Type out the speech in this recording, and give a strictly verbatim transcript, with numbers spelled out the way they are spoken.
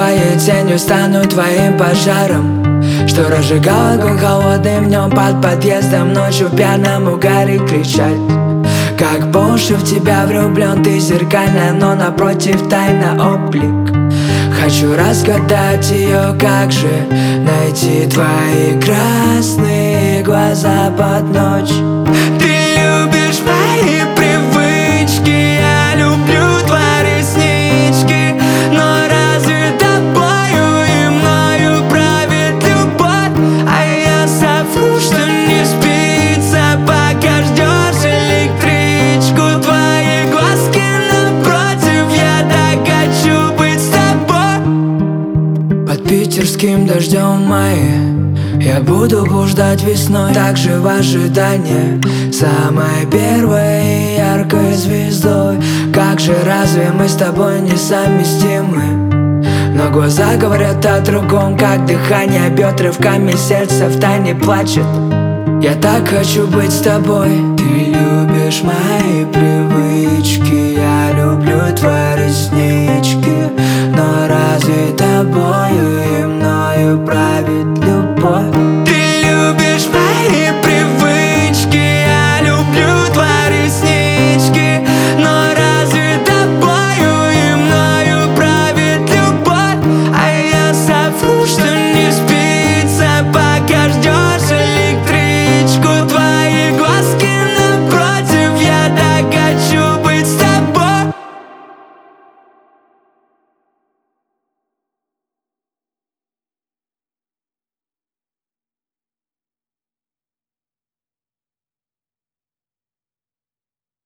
твоей тенью стану твоим пожаром, что разжигал огонь холодным днем под подъездом, ночью в пьяном угаре кричать. Как по уши в тебя влюблен, ты зеркальная, но напротив тайна облик. Хочу разгадать ее, как же найти твои красные глаза под ночь. Ты любишь мои привычки, я люблю твои реснички, но разве тобою и мною правит любовь? А я совру, что не спится, пока ждешь электричку. Твои глазки напротив, я так хочу быть с тобой. Под питерским дождем в мае я буду блуждать весной, также в ожидании самой первой и яркой звездой. Как же разве мы с тобой несовместимы? Но глаза говорят о другом, как дыхание бьет рывками, сердце втайне плачет. Я так хочу быть с тобой. Ты любишь мои привычки, я люблю твои реснички, но разве тобою и мною правит любовь?